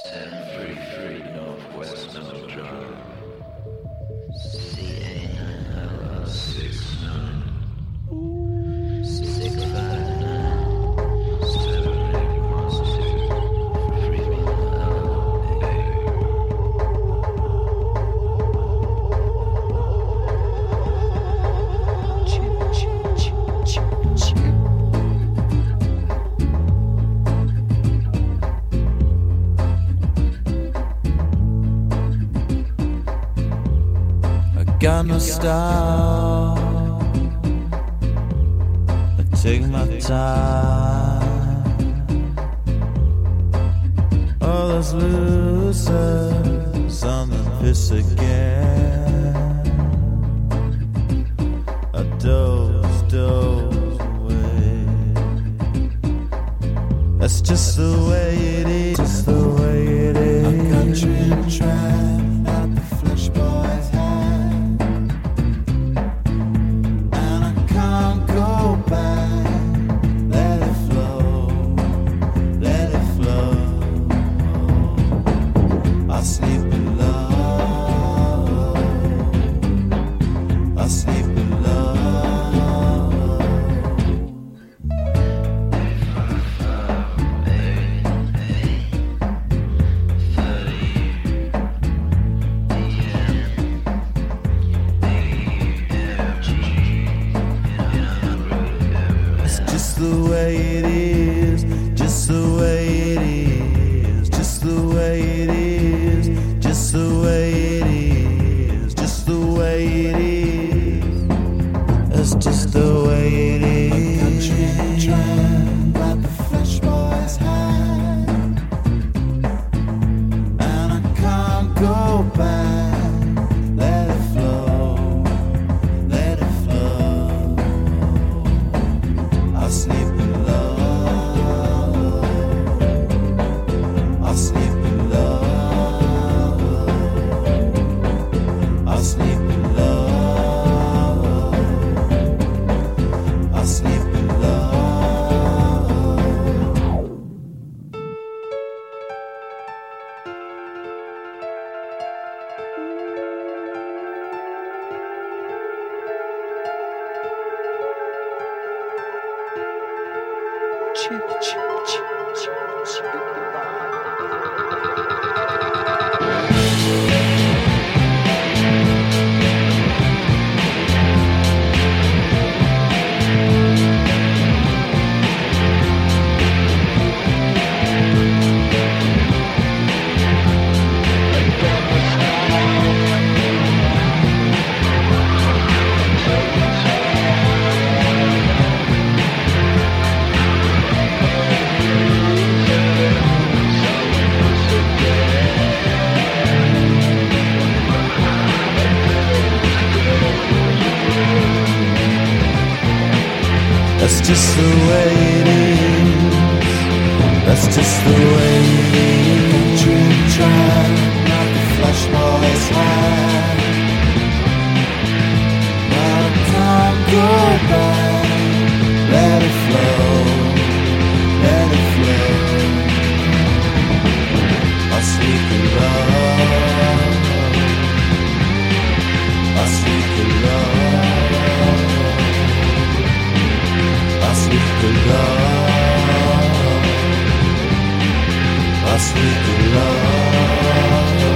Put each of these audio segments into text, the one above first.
1033 Northwest Middle Drive. CA9LR69. 659-7812 Freeman LA. Got no style. I take my time. All those losers on the piss again. I doze away. That's just the way it is. Just the way it is. A country trap at the Flesh Boys' hand. That's just the way it is. That's just the way it is. Dream try, not the Flesh Boys' hand. Now time go by, let it flow, let it flow. I sleep in love, I sleep in love. I sleep in love. I sleep in love.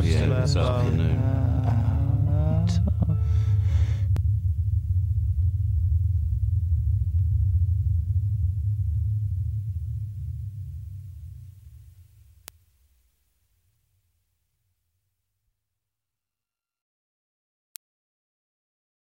PM PM this afternoon.